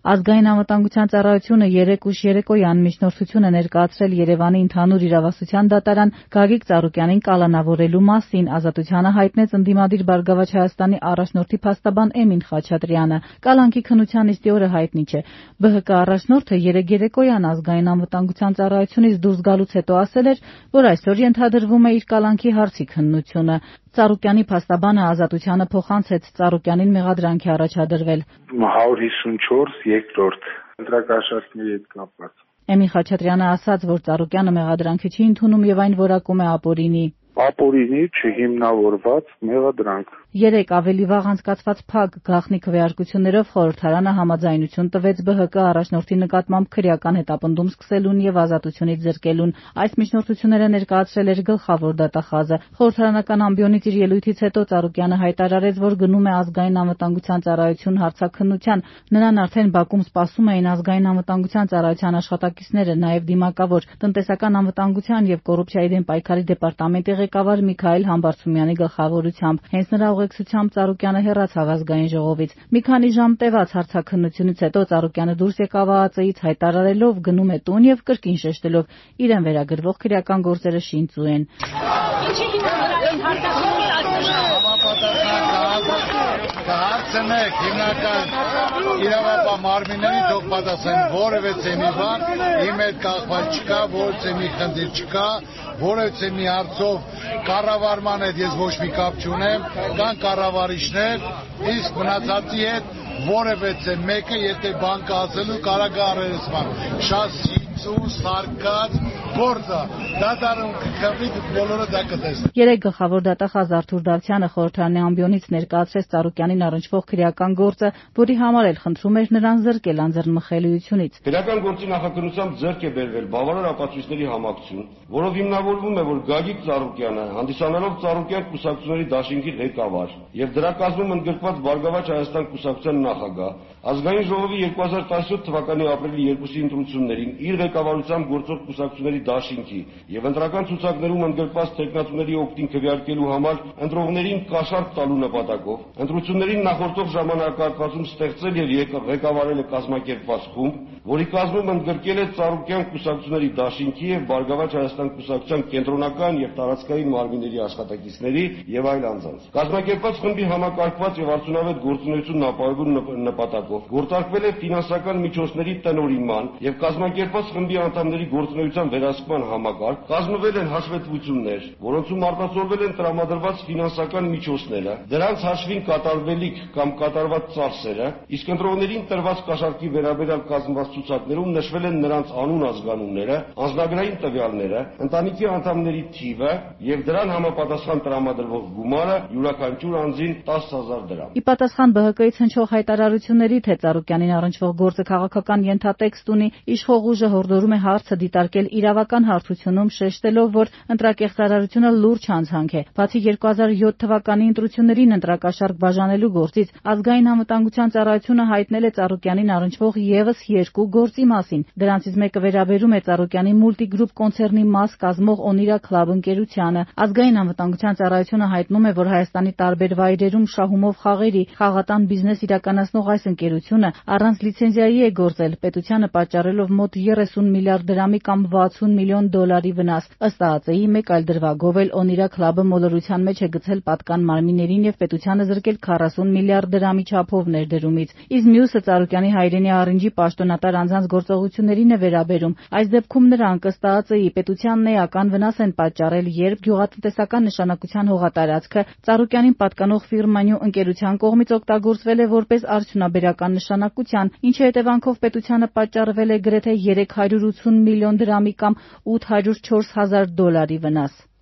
Ազգային անվտանգության ծառայությունը երեկ ուշ երեկոյան միջնորդություն է ներկայացրել Երևանի ընդհանուր իրավասության դատարան Գագիկ Ծառուկյանին կալանավորելու մասին։ Ազատությանը հայտնեց ընդդիմադիր Բարգավաճ Հայաստանի առաջնորդի փաստաբան Էմին Խաչատրյանը։ Կալանքի քննության նիստի օրը հայտնի չէ։ ԲՀԿ առաջնորդը երեկ երեկոյան Ազգային անվտանգության ծառայությունից դուրս գալուց հետո ասել էր, որ այսօր ենթադրվում է իր կալանքի հարցի քննությունը։ Ծառուկյանի փաստաբանը Ազատությանը փոխանցեց Ծառուկյանին մեղադրանք է առաջադրվել։ 154 երկրորդ ընտրակաշառքների հետ կապված։ Էմին Խաչատրյանը ասաց, որ Ծառուկյանը մեղադրանքը չի ընդունում եւ այն որակում է ապօրինի։ Ապօրինի չհիմնավորված մեղադրանք։ Երեկ ավելի վաղ անցկացված փակ գաղտնի քվեարկություններով խորհրդարանը համաձայնություն տվեց ԲՀԿ առաջնորդի նկատմամբ քրեական հետապնդում սկսելուն եւ ազատությունից զրկելուն։ Այս միջնորդությունները ներկայացրել էր գլխավոր դատախազը։ Խորհրդարանական ամբիոնից իր ելույթից հետո Ծառուկյանը հայտարարեց, որ գնում է Ազգային անվտանգության ծառայություն հարցաքննության։ Նրան արդեն Բաքում սպասում էին Ազգային անվտանգության ծառայության աշխատակիցները, նաեւ դիմակավոր տնտեսական անվտանգության եւ կոռուպցիայի դեմ պայքարի դեպարտամենտի ղեկավար Միքայել Համբարձումյանի գլխավորությամբ։ Հենց նրա ուղեկցությամբ Ծառուկյանը հեռացավ ազգային ժողովից։ Մի քանի ժամ տևած հարցաքննությունից հետո Ծառուկյանը դուրս եկավ ԱԱԾ-ից հայտարարելով գնում է տուն եւ կրկին շեշտելով իրեն վերագրվող քրեական գործերը շինծու են։ Կհարցնեք հիմնական իրավապահ մարմիններին թող պատասխանեն որևէ ծեմի բան, իմ հետ կախված չկա, որևէ ծեմի խնդիր չկա, որևէ մի հարցով կառավարման հետ ես ոչ մի կապ չունեմ, կան կառավարիչներ, իսկ մնացածի հետ որևէ մեկը եթե բան կա ասելու կարա գարերեսման, շատ սիծու սարկած գործը, դատարանում կխվի բոլորը դա կտեսնեն։ Երեկ գլխավոր դատախազ Արթուր Դավթյանը խորհրդարանի ամբիոնից ներկայացրեց Ծառուկյանին առնչվող քրեական գործը, որի համար էլ խնդրում էր նրան զրկել անձեռնմխելիությունից։ Քրեական գործի նախաքննությամբ ձեռք է բերվել բավարար ապացույցների համակցություն, որով հիմնավորվում է, որ Գագիկ Ծառուկյանը, հանդիսանալով Ծառուկյան կուսակցությունների դաշինքի ղեկավար եւ դրա կազմում ընդգրկված Բարգավաճ Հայաստան կուսակցության նախագահ, Ազգային ժողովի 2017 թվականի ապրիլի 2-ի ընտրություններին իր ղեկավարությամբ գործող կուսակցությունների դաշինքի եւ ընտրական ցուցակներում ընդգրկված տեխնատուների օգտին քվեարկելու համար ընտրողներին կաշառք տալու նպատակով ընտրություններին նախորդող ժամանակահատվածում ստեղծել եւ ղեկավարել է կազմակերպված խումբ, որի կազմում ընդգրկել է Ծառուկյան կուսակցությունների դաշինքի եւ Բարգավաճ Հայաստան կուսակցության կենտրոնական եւ տարածքային մարմինների աշխատակիցների եւ այլ անձանց։ Կազմակերպված խմբի համակարգված եւ արդյունավետ գործունեությունն ապահովելու նպատակով գործարկվել է ֆինանսական միջոցների տնօրինման եւ կազմակերպված խմբի անդամների գործունեության վերահսկման համակարգ, կազմվել են հաշվետվություններ, որոնցում արտացոլվել են տրամադրված ֆինանսական միջոցները, դրանց հաշվին կատարվելիք կամ կատարված ծախսերը, իսկ ընտրողներին տրված կաշառքի վերաբերյալ կազմված ցուցակներում նշվել են նրանց անուն ազգանունները, անձնագրային տվյալները, ընտանիքի անդամների թիվը եւ դրան համապատասխան տրամադրվող գումարը յուրաքանչյուր անձին 10,000 դրամ։ Ի պատասխան ԲՀԿ-ից հնչող հայտարարությունների, թե Ծառուկյանին առնչվող գործը քաղաքական ենթատեքստ ունի, իշխող ուժը հորդորում է հարցը դիտարկել իրավական հարթությունում, շեշտելով, որ ընտրակեղծարարությունը լուրջ հանցանք է։ Բացի 2007 թվականի ընտրություններին ընտրակաշառք բաժանելու գործից, Ազգային անվտանգության ծառայությունը հայտնել է Ծառուկյանին առնչվող եւս 2 գործի մասին։ Դրանցից մեկը վերաբերում է Ծառուկյանի Multigroup կոնցեռնի մաս կազմող Օնիրա Club ընկերությանը։ Ազգային անվտանգության ծառայությունը հայտնում է, որ Հայաստանի տարբեր վայրերում շահումով խաղերի խաղատան բիզնես իրականացնող այս ընկերությունը առանց լիցենզիայի է գործել, պետությանը պատճառելով մոտ 30 միլիարդ դրամի կամ 60 միլիոն դոլարի վնաս։ Ըստ ԱԱԾ-ի մեկ այլ դրվագով էլ Օնիրա Club-ը մոլորության մեջ է գցել պատկան մարմիններին եւ պետությանը զրկել 40 միլիարդ դրամի չափով ներդրումից։ Իսկ մյուսը Ծառուկյանի հայրենի Արինջի պաշտոնատար անձանց գործողություններին է վերաբերում։ Այս դեպքում նրանք ըստ ԱԱԾ-ի պետությանն էական վնաս են պատճառել, երբ գյուղատնտեսական նշանակության հողատարածքը Ծառուկյանին պատկանող ֆիրմանյու ընկերության կողմից օգտագործվել է որպես արդյունաբերական նշանակության, ինչի հետևանքով պետությանը պատճառվել է գրեթե 380 միլիոն դրամի կամ 804 հազար դոլարի վնաս։